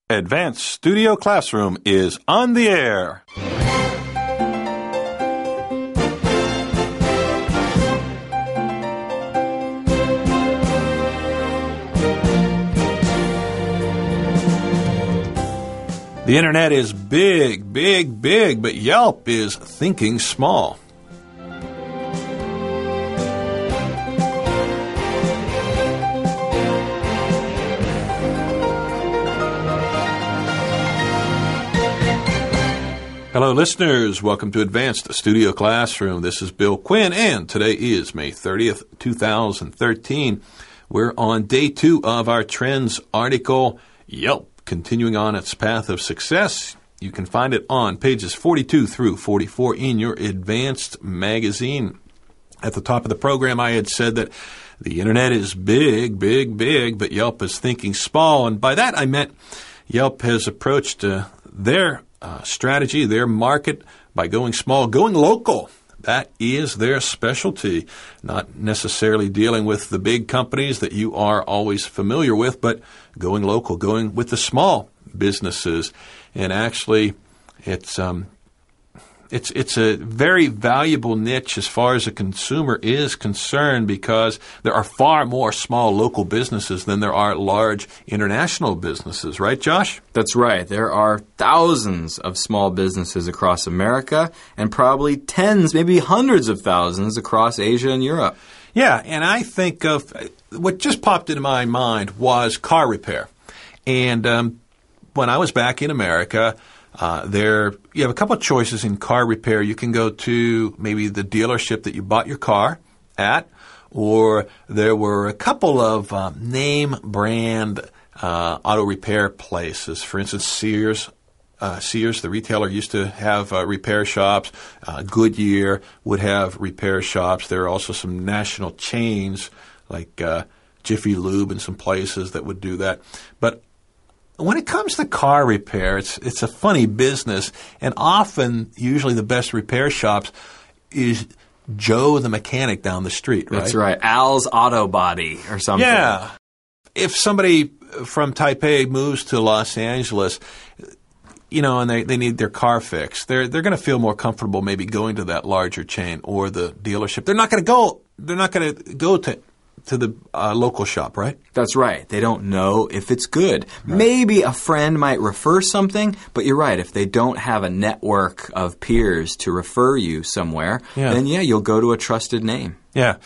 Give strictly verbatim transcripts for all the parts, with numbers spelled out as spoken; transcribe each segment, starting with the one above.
Advanced Studio Classroom is on the air. The internet is big, big, big, but Yelp is thinking small. Hello, listeners. Welcome to Advanced Studio Classroom. This is Bill Quinn, and today is May thirtieth, two thousand thirteen. We're on day two of our Trends article, Yelp continuing on its path of success. You can find it on pages forty-two through forty-four in your Advanced magazine. At the top of the program, I had said that the internet is big, big, big, but Yelp is thinking small. And by that, I meant Yelp has approached uh, their uh, strategy, their market, by going small, going local. That is their specialty, not necessarily dealing with the big companies that you are always familiar with, but going local, going with the small businesses. And actually, it's um, it's it's a very valuable niche as far as a consumer is concerned, because there are far more small local businesses than there are large international businesses. Right, Josh? That's right. There are thousands of small businesses across America and probably tens, maybe hundreds of thousands across Asia and Europe. Yeah, and I think of what just popped into my mind was car repair. And um, when I was back in America, uh, there you have a couple of choices in car repair. You can go to maybe the dealership that you bought your car at, or there were a couple of um, name brand uh, auto repair places. For instance, Sears. Uh, Sears, the retailer, used to have uh, repair shops. Uh, Goodyear would have repair shops. There are also some national chains like uh, Jiffy Lube and some places that would do that. But when it comes to car repair, it's it's a funny business, and often, usually the best repair shops is Joe the mechanic down the street, right? That's right. Al's Auto Body or something. Yeah. If somebody from Taipei moves to Los Angeles, you know, and they, they need their car fixed, they're they're going to feel more comfortable maybe going to that larger chain or the dealership. They're not going to go. They're not going to go to to the uh, local shop, right? That's right. They don't know if it's good. Right. Maybe a friend might refer something, but you're right. If they don't have a network of peers to refer you somewhere, yeah. then yeah, you'll go to a trusted name. Yeah.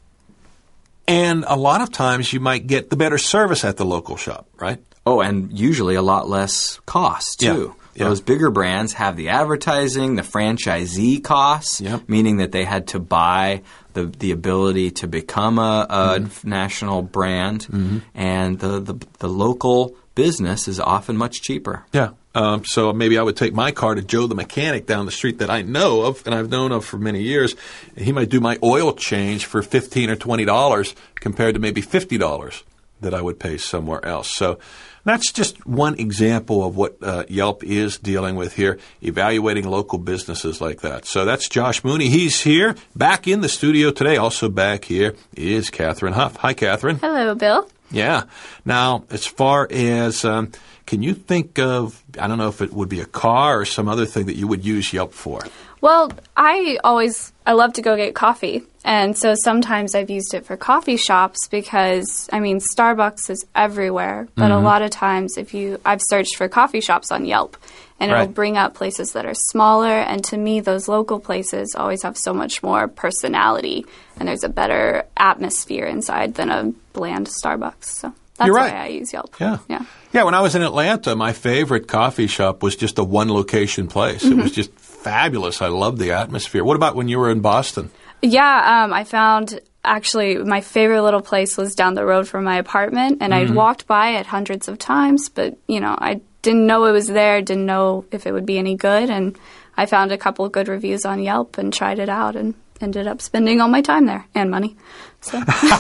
And a lot of times you might get the better service at the local shop, right? Oh, and usually a lot less cost, too. Yeah. Those yeah. bigger brands have the advertising, the franchisee costs, yep. meaning that they had to buy the the ability to become a, a mm-hmm. national brand, mm-hmm. and the, the the local business is often much cheaper. Yeah. Um, so maybe I would take my car to Joe the mechanic down the street that I know of and I've known of for many years. He might do my oil change for fifteen or twenty dollars compared to maybe fifty dollars that I would pay somewhere else. So that's just one example of what uh, Yelp is dealing with here, evaluating local businesses like that. So that's Josh Mooney. He's here, back in the studio today. Also back here is Catherine Huff. Hi, Catherine. Hello, Bill. Yeah. Now, as far as, um, can you think of, I don't know if it would be a car or some other thing that you would use Yelp for? Well, I always, I love to go get coffee. And so sometimes I've used it for coffee shops because, I mean, Starbucks is everywhere. But mm-hmm. a lot of times if you, I've searched for coffee shops on Yelp, and right. it'll bring up places that are smaller. And to me, those local places always have so much more personality. And there's a better atmosphere inside than a bland Starbucks. So that's You're right. why I use Yelp. Yeah. Yeah. Yeah, when I was in Atlanta, my favorite coffee shop was just a one-location place. Mm-hmm. It was just fabulous. I loved the atmosphere. What about when you were in Boston? Yeah, um, I found actually my favorite little place was down the road from my apartment, and mm-hmm. I'd walked by it hundreds of times, but, you know, I didn't know it was there, didn't know if it would be any good, and I found a couple of good reviews on Yelp and tried it out and ended up spending all my time there and money. So.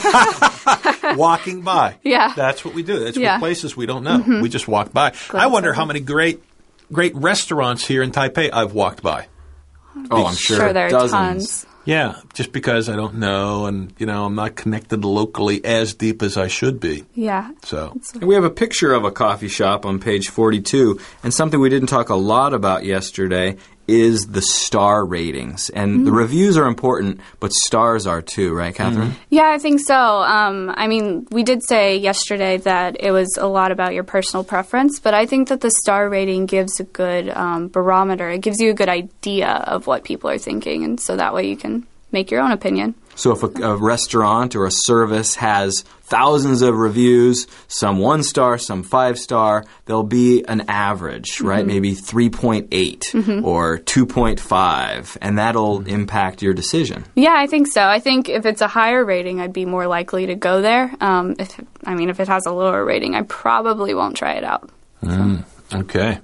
Walking by. Yeah. That's what we do. That's yeah. what places we don't know. Mm-hmm. We just walk by. Glad I wonder so. how many great great restaurants here in Taipei I've walked by. Oh, I'm sure, sure there are dozens. tons. Yeah, just because I don't know and, you know, I'm not connected locally as deep as I should be. Yeah. So and we have a picture of a coffee shop on page forty-two, and something we didn't talk a lot about yesterday is the star ratings. And mm-hmm. the reviews are important, but stars are too, right, Catherine? Mm-hmm. Yeah, I think so. Um, I mean, we did say yesterday that it was a lot about your personal preference, but I think that the star rating gives a good um, barometer. It gives you a good idea of what people are thinking, and so that way you can make your own opinion. So if a, a restaurant or a service has thousands of reviews, some one star, some five star, there'll be an average, right? Mm-hmm. Maybe three point eight mm-hmm. or two point five, and that'll impact your decision. Yeah, I think so. I think if it's a higher rating, I'd be more likely to go there. Um, if I mean, if it has a lower rating, I probably won't try it out. Mm, okay.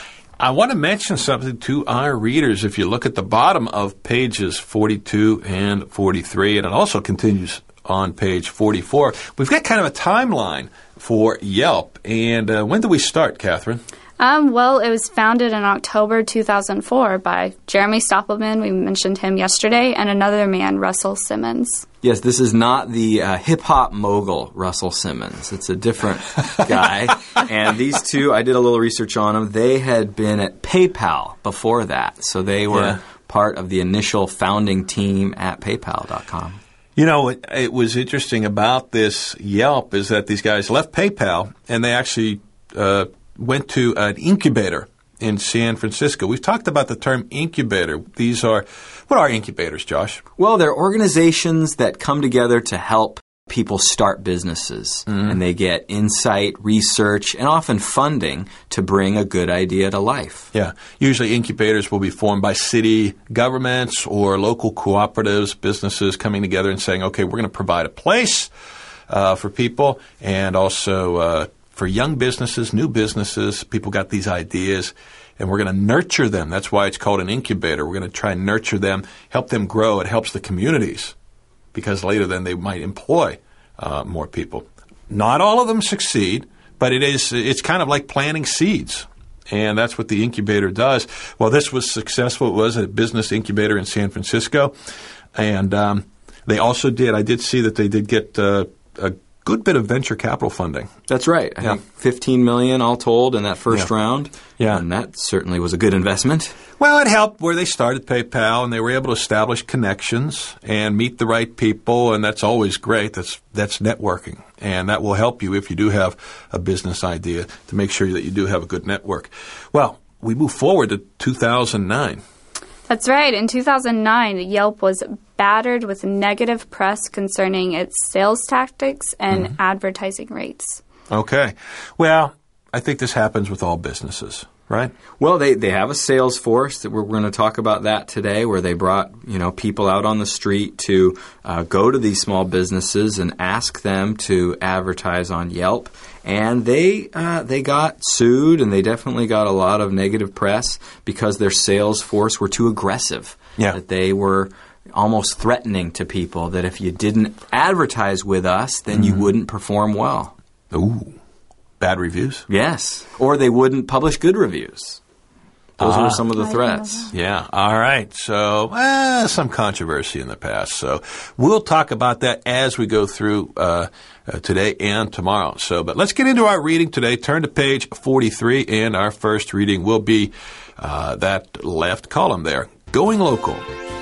I want to mention something to our readers. If you look at the bottom of pages forty-two and forty-three, and it also continues on page forty-four, we've got kind of a timeline for Yelp. And uh, when did we start, Catherine? Um, well, it was founded in October two thousand four by Jeremy Stoppelman, we mentioned him yesterday, and another man, Russell Simmons. Yes, this is not the uh, hip-hop mogul, Russell Simmons. It's a different guy. And these two, I did a little research on them. They had been at PayPal before that, so they were yeah. part of the initial founding team at PayPal dot com. You know, it, it was interesting about this Yelp is that these guys left PayPal, and they actually uh, went to an incubator in San Francisco. We've talked about the term incubator. These are, what are incubators, Josh? Well, they're organizations that come together to help people start businesses. Mm-hmm. And they get insight, research, and often funding to bring a good idea to life. Yeah. Usually incubators will be formed by city governments or local cooperatives, businesses coming together and saying, okay, we're going to provide a place uh, for people and also uh for young businesses, new businesses, people got these ideas, and we're going to nurture them. That's why it's called an incubator. We're going to try and nurture them, help them grow. It helps the communities because later then they might employ uh, more people. Not all of them succeed, but it is it's kind of like planting seeds, and that's what the incubator does. Well, this was successful. It was a business incubator in San Francisco, and um, they also did, I did see that they did get uh, a good bit of venture capital funding. That's right. I yeah. think fifteen million dollars all told in that first yeah. round. Yeah. And that certainly was a good investment. Well, it helped where they started PayPal and they were able to establish connections and meet the right people, and that's always great. That's that's networking. And that will help you if you do have a business idea to make sure that you do have a good network. Well, we move forward to two thousand nine. That's right. In two thousand nine, Yelp was battered with negative press concerning its sales tactics and mm-hmm. advertising rates. Okay. Well, I think this happens with all businesses, right? Well, they, they have a sales force that we're, we're going to talk about that today, where they brought, you know, people out on the street to uh, go to these small businesses and ask them to advertise on Yelp. And they uh, they got sued, and they definitely got a lot of negative press because their sales force were too aggressive. Yeah. That they were almost threatening to people that if you didn't advertise with us, then mm-hmm. you wouldn't perform well. Ooh. Bad reviews? Yes. Or they wouldn't publish good reviews. Those ah. were some of the threats. Yeah. All right. So, uh, some controversy in the past. So, we'll talk about that as we go through uh, uh, today and tomorrow. So, but let's get into our reading today. Turn to page forty-three, and our first reading will be uh, that left column there. Going Local.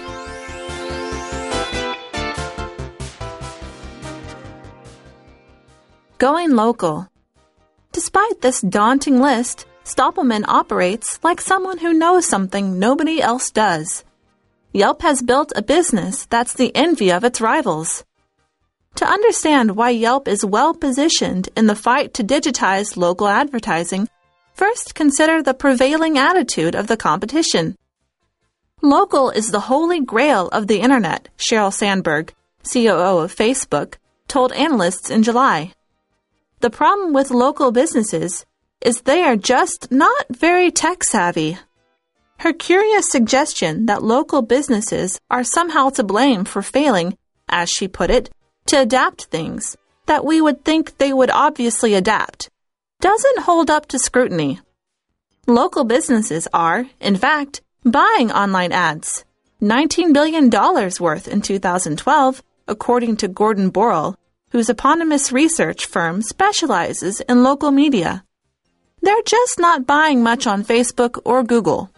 Going Local. Despite this daunting list, Stoppelman operates like someone who knows something nobody else does. Yelp has built a business that's the envy of its rivals. To understand why Yelp is well-positioned in the fight to digitize local advertising, first consider the prevailing attitude of the competition. Local is the holy grail of the Internet, Sheryl Sandberg, C O O of Facebook, told analysts in July. The problem with local businesses is they are just not very tech-savvy. Her curious suggestion that local businesses are somehow to blame for failing, as she put it, to adapt things that we would think they would obviously adapt, doesn't hold up to scrutiny. Local businesses are, in fact, buying online ads. nineteen billion dollars worth in two thousand twelve, according to Gordon Borrell, whose eponymous research firm specializes in local media. They're just not buying much on Facebook or Google.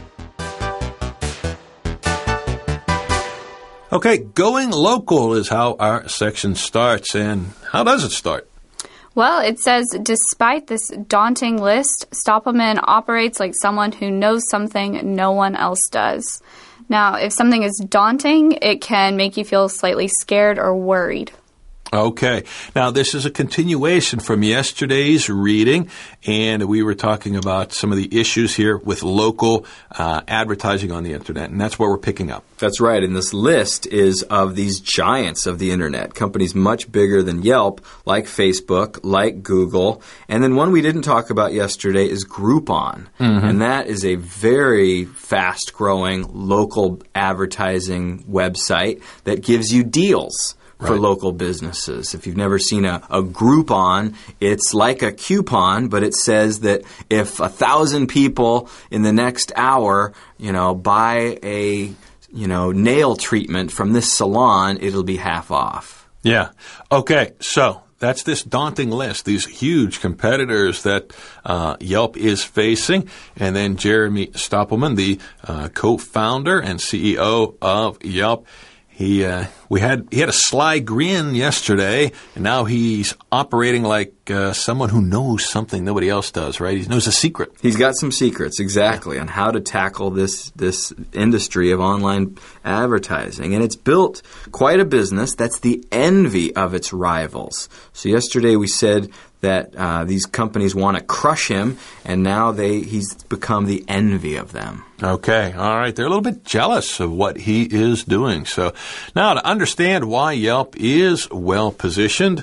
Okay, going local is how our section starts. And how does it start? Well, it says, despite this daunting list, Stoppelman operates like someone who knows something no one else does. Now, if something is daunting, it can make you feel slightly scared or worried. Okay. Now, this is a continuation from yesterday's reading, and we were talking about some of the issues here with local uh, advertising on the Internet, and that's what we're picking up. That's right, and this list is of these giants of the Internet, companies much bigger than Yelp, like Facebook, like Google, and then one we didn't talk about yesterday is Groupon, mm-hmm. and that is a very fast-growing local advertising website that gives you deals for right. local businesses. If you've never seen a, a Groupon, it's like a coupon, but it says that if a thousand people in the next hour, you know, buy a, you know, nail treatment from this salon, it'll be half off. Yeah. Okay. So that's this daunting list, these huge competitors that uh, Yelp is facing. And then Jeremy Stoppelman, the uh, co-founder and C E O of Yelp, He uh, we had he had a sly grin yesterday, and now he's operating like uh, someone who knows something nobody else does, right? He knows a secret. He's got some secrets, exactly, yeah. on how to tackle this this industry of online advertising. And it's built quite a business that's the envy of its rivals. So yesterday we said that uh, these companies want to crush him, and now they he's become the envy of them. Okay, all right. They're a little bit jealous of what he is doing. So now to understand why Yelp is well-positioned.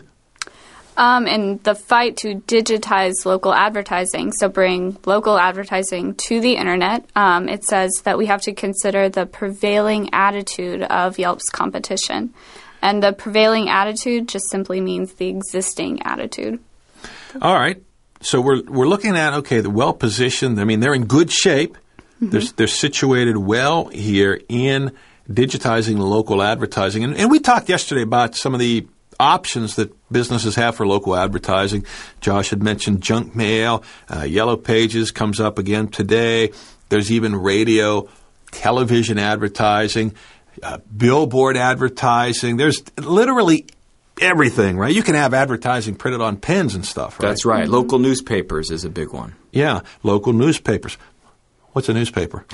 Um, in the fight to digitize local advertising, so bring local advertising to the Internet, um, it says that we have to consider the prevailing attitude of Yelp's competition. And the prevailing attitude just simply means the existing attitude. All right. So we're we're looking at, okay, the well-positioned. I mean, they're in good shape. Mm-hmm. They're, they're situated well here in digitizing local advertising. And, and we talked yesterday about some of the options that businesses have for local advertising. Josh had mentioned junk mail. Uh, Yellow Pages comes up again today. There's even radio, television advertising, uh, billboard advertising. There's literally everything, right? You can have advertising printed on pens and stuff, right? That's right. Mm-hmm. Local newspapers is a big one. Yeah, local newspapers. What's a newspaper?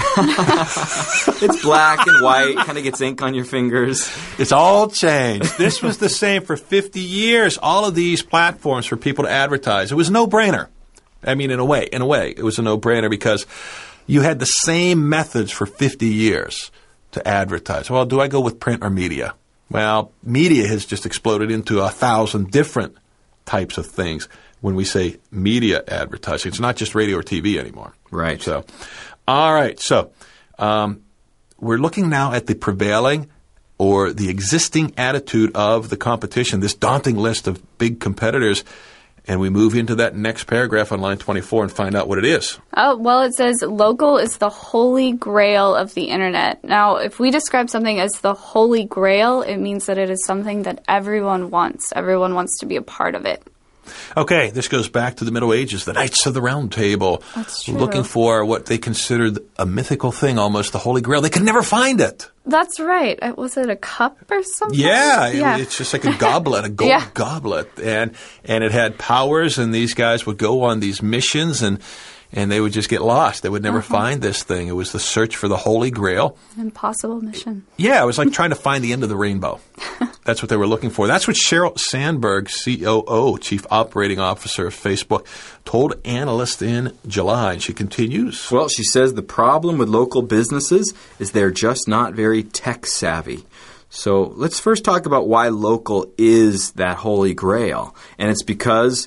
It's black and white, kind of gets ink on your fingers. It's all changed. This was the same for fifty years. All of these platforms for people to advertise. It was a no-brainer. I mean, in a way, in a way, it was a no-brainer because you had the same methods for fifty years to advertise. Well, do I go with print or media? Well, media has just exploded into a thousand different types of things when we say media advertising. It's not just radio or T V anymore. Right. So, all right. So, um, we're looking now at the prevailing or the existing attitude of the competition, this daunting list of big competitors. And we move into that next paragraph on line twenty-four and find out what it is. Oh, well, it says local is the holy grail of the Internet. Now, if we describe something as the holy grail, it means that it is something that everyone wants. Everyone wants to be a part of it. Okay, this goes back to the Middle Ages, the Knights of the Round Table. That's true. Looking for what they considered a mythical thing, almost the Holy Grail. They could never find it. That's right. Was it a cup or something? Yeah, yeah. It, it's just like a goblet, a gold yeah. goblet. And and it had powers, and these guys would go on these missions, and and they would just get lost. They would never uh-huh. find this thing. It was the search for the Holy Grail. An impossible mission. Yeah, it was like trying to find the end of the rainbow. That's what they were looking for. That's what Sheryl Sandberg, C O O, Chief Operating Officer of Facebook, told analysts in July. And she continues. Well, she says the problem with local businesses is they're just not very tech savvy. So let's first talk about why local is that holy grail. And it's because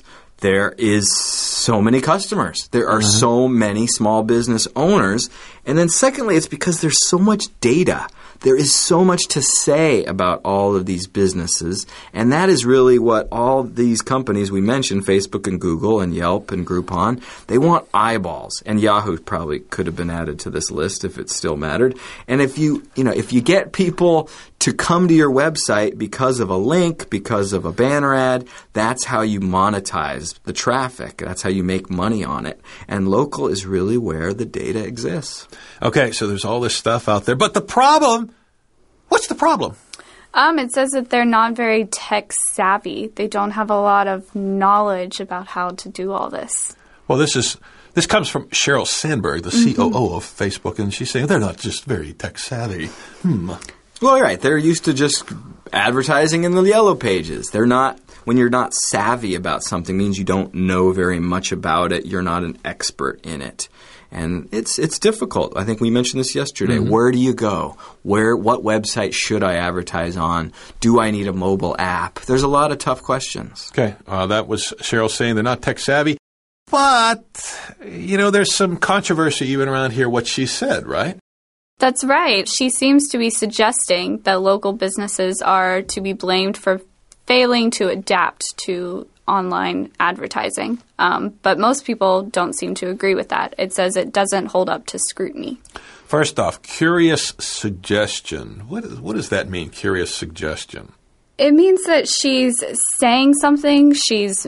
there is so many customers. There are mm-hmm. so many small business owners. And then secondly, it's because there's so much data. There is so much to say about all of these businesses, and that is really what all these companies we mentioned, Facebook and Google and Yelp and Groupon, they want eyeballs. And Yahoo probably could have been added to this list if it still mattered. And if you, you know, if you get people to come to your website because of a link, because of a banner ad, that's how you monetize the traffic. That's how you make money on it. And local is really where the data exists. Okay, so there's all this stuff out there. But the problem, what's the problem? Um, it says that they're not very tech savvy. They don't have a lot of knowledge about how to do all this. Well, this is this comes from Sheryl Sandberg, the mm-hmm. C O O of Facebook, and she's saying they're not just very tech savvy. Hmm. Well, you're right. They're used to just advertising in the yellow pages. They're not, when you're not savvy about something, means you don't know very much about it. You're not an expert in it. And it's it's difficult. I think we mentioned this yesterday. Mm-hmm. Where do you go? Where what website should I advertise on? Do I need a mobile app? There's a lot of tough questions. Okay. Uh, that was Sheryl saying they're not tech savvy. But, you know, there's some controversy even around here what she said, right? That's right. She seems to be suggesting that local businesses are to be blamed for failing to adapt to online advertising. Um, but most people don't seem to agree with that. It says it doesn't hold up to scrutiny. First off, curious suggestion. What, is, what does that mean, curious suggestion? It means that she's saying something. She's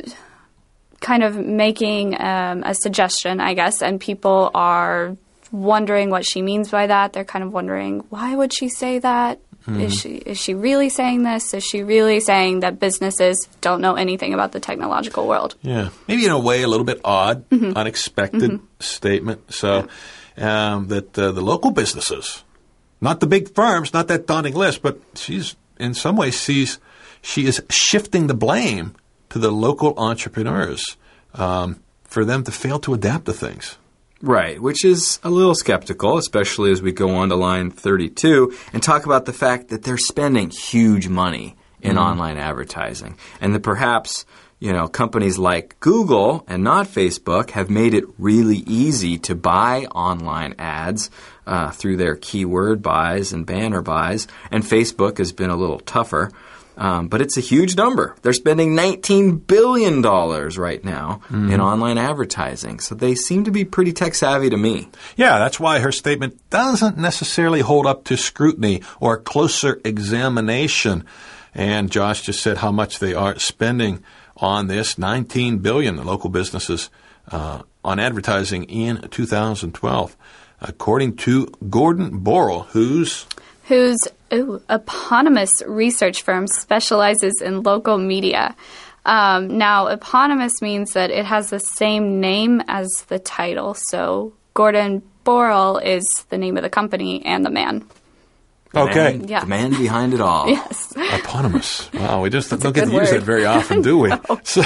kind of making um, a suggestion, I guess, and people are wondering what she means by that. They're kind of wondering, why would she say that? Mm-hmm. Is she is she really saying this? Is she really saying that businesses don't know anything about the technological world? Yeah. Maybe in a way a little bit odd, mm-hmm. unexpected mm-hmm. statement. So yeah. um, that uh, the local businesses, not the big firms, not that daunting list, but she's in some ways sees she is shifting the blame to the local entrepreneurs um, for them to fail to adapt to things. Right, which is a little skeptical, especially as we go on to line thirty-two and talk about the fact that they're spending huge money in mm-hmm. online advertising. And that perhaps, you know, companies like Google and not Facebook have made it really easy to buy online ads uh, through their keyword buys and banner buys. And Facebook has been a little tougher. Um, but it's a huge number. They're spending nineteen billion dollars right now mm-hmm. in online advertising. So they seem to be pretty tech savvy to me. Yeah, that's why her statement doesn't necessarily hold up to scrutiny or closer examination. And Josh just said how much they are spending on this, nineteen billion dollars, local businesses, uh, on advertising in two thousand twelve. According to Gordon Borrell, who's... whose ooh, eponymous research firm specializes in local media. Um, now, eponymous means that it has the same name as the title. So Gordon Borrell is the name of the company and the man. The okay. Man, yeah. The man behind it all. Yes. Eponymous. Wow, we just That's don't get to word. use it very often, do we? No. So,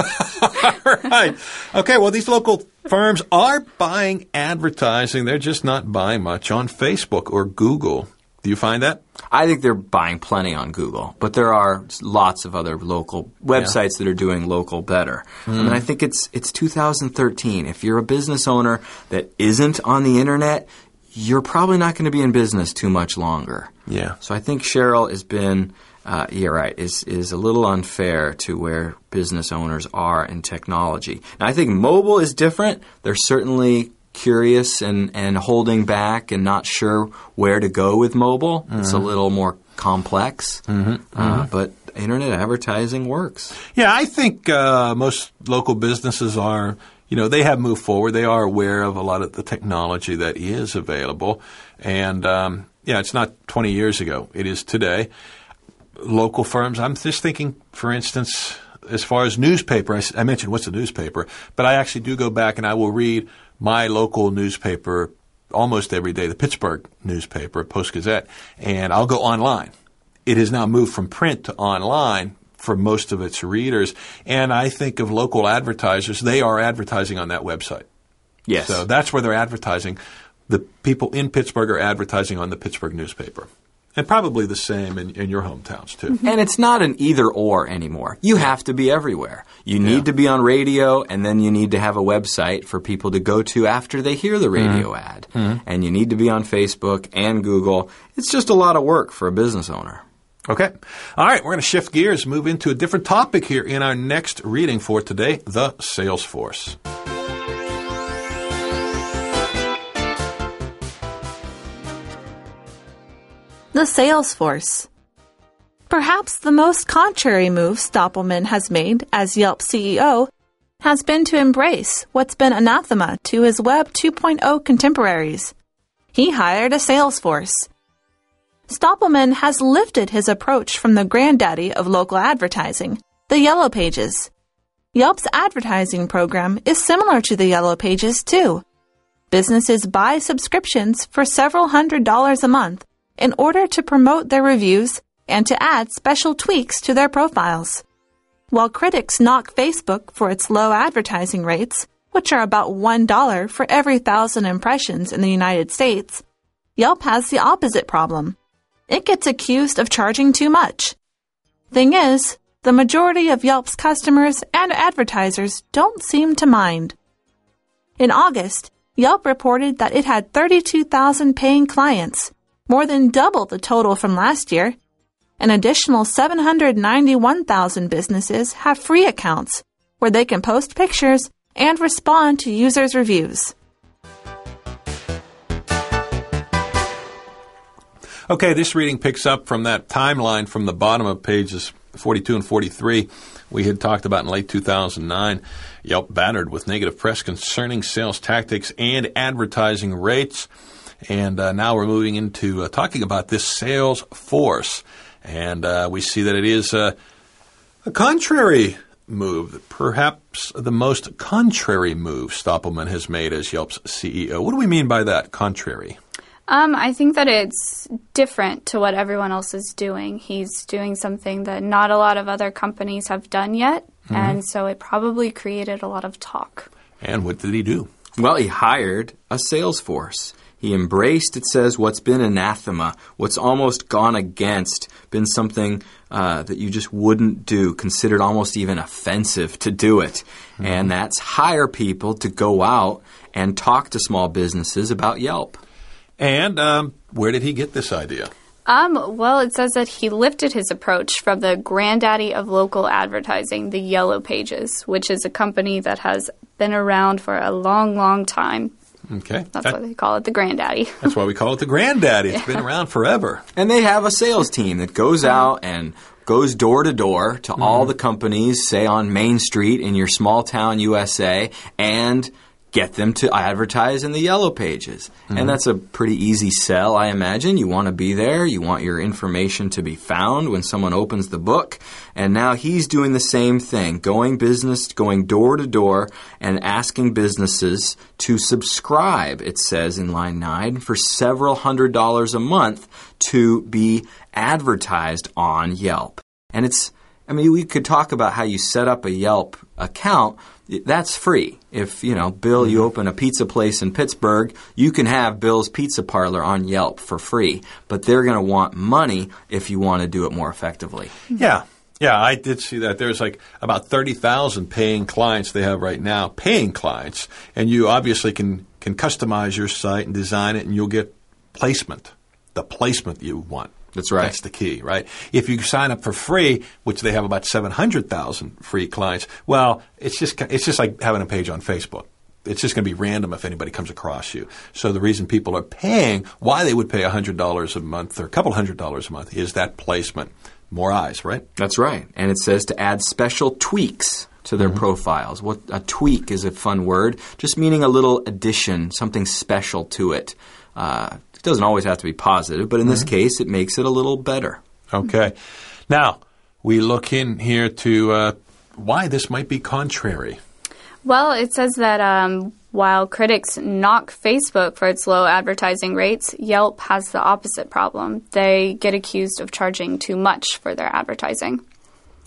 all right. Okay, well, these local firms are buying advertising. They're just not buying much on Facebook or Google. Do you find that? I think they're buying plenty on Google, but there are lots of other local websites yeah. that are doing local better. Mm. I mean, I think it's it's two thousand thirteen. If you're a business owner that isn't on the internet, you're probably not going to be in business too much longer. Yeah. So I think Sheryl has been, uh, you're right, is is a little unfair to where business owners are in technology. Now, I think mobile is different. There's certainly curious and, and holding back and not sure where to go with mobile. Mm-hmm. It's a little more complex, mm-hmm. Uh, mm-hmm. but internet advertising works. Yeah, I think uh, most local businesses are, you know, they have moved forward. They are aware of a lot of the technology that is available. And, um, yeah, it's not twenty years ago. It is today. Local firms, I'm just thinking, for instance, as far as newspaper, I, I mentioned what's a newspaper, but I actually do go back and I will read my local newspaper almost every day, the Pittsburgh newspaper, Post-Gazette, and I'll go online. It has now moved from print to online for most of its readers, and I think of local advertisers, they are advertising on that website. Yes. So that's where they're advertising. The people in Pittsburgh are advertising on the Pittsburgh newspaper. And probably the same in, in your hometowns, too. And it's not an either-or anymore. You have to be everywhere. You need yeah. to be on radio, and then you need to have a website for people to go to after they hear the radio mm-hmm. ad. Mm-hmm. And you need to be on Facebook and Google. It's just a lot of work for a business owner. Okay. All right, we're going to shift gears, move into a different topic here in our next reading for today, the sales force. The sales force. Perhaps the most contrary move Stoppelman has made as Yelp C E O has been to embrace what's been anathema to his Web two point oh contemporaries. He hired a sales force. Stoppelman has lifted his approach from the granddaddy of local advertising, the Yellow Pages. Yelp's advertising program is similar to the Yellow Pages, too. Businesses buy subscriptions for several hundred dollars a month in order to promote their reviews and to add special tweaks to their profiles. While critics knock Facebook for its low advertising rates, which are about one dollar for every thousand impressions in the United States, Yelp has the opposite problem. It gets accused of charging too much. Thing is, the majority of Yelp's customers and advertisers don't seem to mind. In August, Yelp reported that it had thirty-two thousand paying clients, more than double the total from last year. An additional seven hundred ninety-one thousand businesses have free accounts where they can post pictures and respond to users' reviews. Okay, this reading picks up from that timeline from the bottom of pages forty-two and forty-three. We had talked about in late two thousand nine, Yelp battered with negative press concerning sales tactics and advertising rates. And uh, now we're moving into uh, talking about this sales force. And uh, we see that it is uh, a contrary move, perhaps the most contrary move Stoppelman has made as Yelp's C E O. What do we mean by that, contrary? Um, I think that it's different to what everyone else is doing. He's doing something that not a lot of other companies have done yet, mm-hmm. and so it probably created a lot of talk. And what did he do? Well, he hired a sales force. He embraced, it says, what's been anathema, what's almost gone against, been something uh, that you just wouldn't do, considered almost even offensive to do it. Mm-hmm. And that's hire people to go out and talk to small businesses about Yelp. And um, where did he get this idea? Um, well, it says that he lifted his approach from the granddaddy of local advertising, the Yellow Pages, which is a company that has been around for a long, long time. Okay. That's that, why they call it the granddaddy. That's why we call it the granddaddy. It's yeah. been around forever. And they have a sales team that goes out and goes door to door to mm-hmm. all the companies, say on Main Street in your small town U S A, and get them to advertise in the Yellow Pages. Mm-hmm. And that's a pretty easy sell, I imagine. You want to be there. You want your information to be found when someone opens the book. And now he's doing the same thing, going business, going door to door and asking businesses to subscribe, it says in line nine, for several hundred dollars a month to be advertised on Yelp. And it's, I mean, we could talk about how you set up a Yelp account. That's free. If, you know, Bill, you open a pizza place in Pittsburgh, you can have Bill's Pizza Parlor on Yelp for free. But they're going to want money if you want to do it more effectively. Yeah. Yeah, I did see that. There's like about thirty thousand paying clients they have right now, paying clients. And you obviously can, can customize your site and design it, and you'll get placement, the placement you want. That's right. That's the key, right? If you sign up for free, which they have about seven hundred thousand free clients, well, it's just it's just like having a page on Facebook. It's just going to be random if anybody comes across you. So the reason people are paying, why they would pay one hundred dollars a month or a couple hundred dollars a month, is that placement. More eyes, right? That's right. And it says to add special tweaks to their mm-hmm. profiles. What a tweak is a fun word, just meaning a little addition, something special to it. Uh, it doesn't always have to be positive, but in mm-hmm. this case, it makes it a little better. Okay. Now, we look in here to uh, why this might be contrary. Well, it says that um, while critics knock Facebook for its low advertising rates, Yelp has the opposite problem. They get accused of charging too much for their advertising.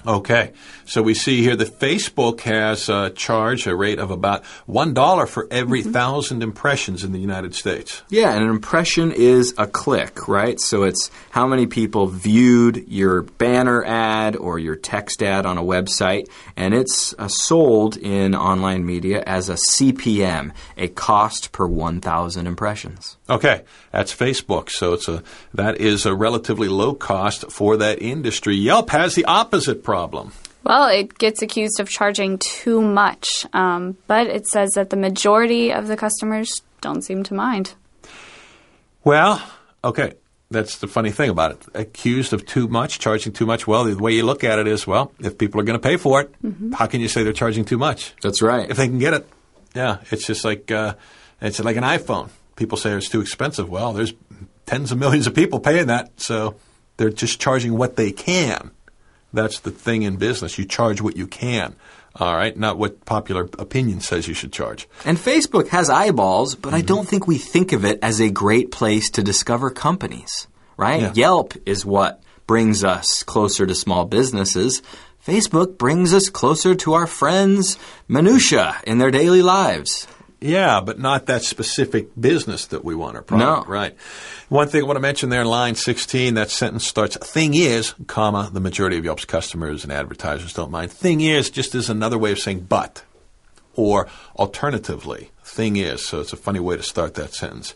Okay, so we see here that Facebook has uh, charged a rate of about one dollar for every mm-hmm. thousand impressions in the United States. Yeah, and an impression is a click, right? So it's how many people viewed your banner ad or your text ad on a website, and it's uh, sold in online media as a C P M, a cost per one thousand impressions. Okay, that's Facebook, so it's a that is a relatively low cost for that industry. Yelp has the opposite problem. Problem. Well, it gets accused of charging too much, um, but it says that the majority of the customers don't seem to mind. Well, okay, that's the funny thing about it. Accused of too much, charging too much. Well, the way you look at it is, well, if people are going to pay for it, mm-hmm. how can you say they're charging too much? That's right. If they can get it. Yeah, it's just like uh, it's like an iPhone. People say it's too expensive. Well, there's tens of millions of people paying that, so they're just charging what they can. That's the thing in business. You charge what you can, all right, not what popular opinion says you should charge. And Facebook has eyeballs, but mm-hmm. I don't think we think of it as a great place to discover companies, right? Yeah. Yelp is what brings us closer to small businesses. Facebook brings us closer to our friends' minutia in their daily lives. Yeah, but not that specific business that we want to promote. No. Right. One thing I want to mention there in line sixteen, that sentence starts, thing is, comma, the majority of Yelp's customers and advertisers don't mind. Thing is just is another way of saying but, or alternatively, thing is. So it's a funny way to start that sentence.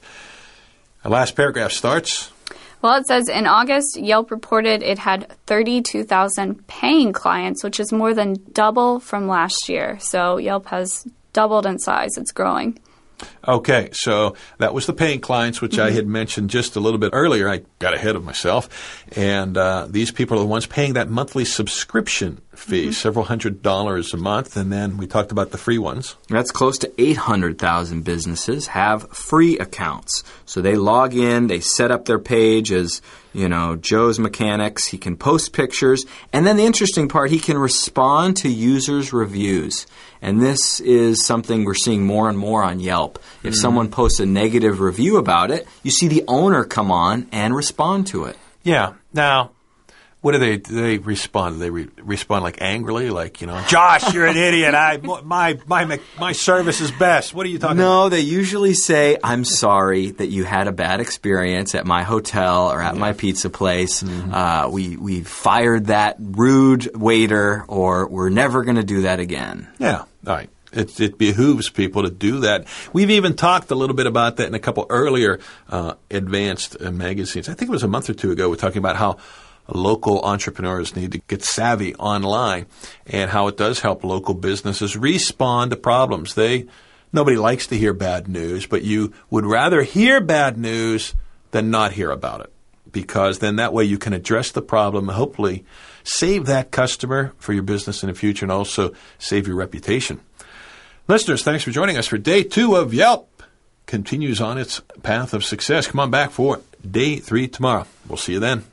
The last paragraph starts. Well, it says, in August, Yelp reported it had thirty-two thousand paying clients, which is more than double from last year. So Yelp has doubled in size. It's growing. Okay, so that was the paying clients, which mm-hmm. I had mentioned just a little bit earlier. I got ahead of myself. And uh, these people are the ones paying that monthly subscription fee, mm-hmm. several hundred dollars a month. And then we talked about the free ones. That's close to eight hundred thousand businesses have free accounts. So they log in, they set up their page as, you know, Joe's Mechanics. He can post pictures. And then the interesting part, he can respond to users' reviews. And this is something we're seeing more and more on Yelp. If mm-hmm. someone posts a negative review about it, you see the owner come on and respond to it. Yeah. Now, what do they do? They respond? Do they re- respond like angrily, like, you know, Josh, you're an idiot. I my my my service is best. What are you talking no, about? No, they usually say, I'm sorry that you had a bad experience at my hotel or at yeah. my pizza place. Mm-hmm. Uh, we we fired that rude waiter, or we're never going to do that again. Yeah. All right. It, it behooves people to do that. We've even talked a little bit about that in a couple earlier uh, advanced uh, magazines. I think it was a month or two ago. We're talking about how local entrepreneurs need to get savvy online and how it does help local businesses respond to problems. They nobody likes to hear bad news, but you would rather hear bad news than not hear about it, because then that way you can address the problem and hopefully save that customer for your business in the future and also save your reputation. Listeners, thanks for joining us for day two of Yelp. Continues on its path of success. Come on back for day three tomorrow. We'll see you then.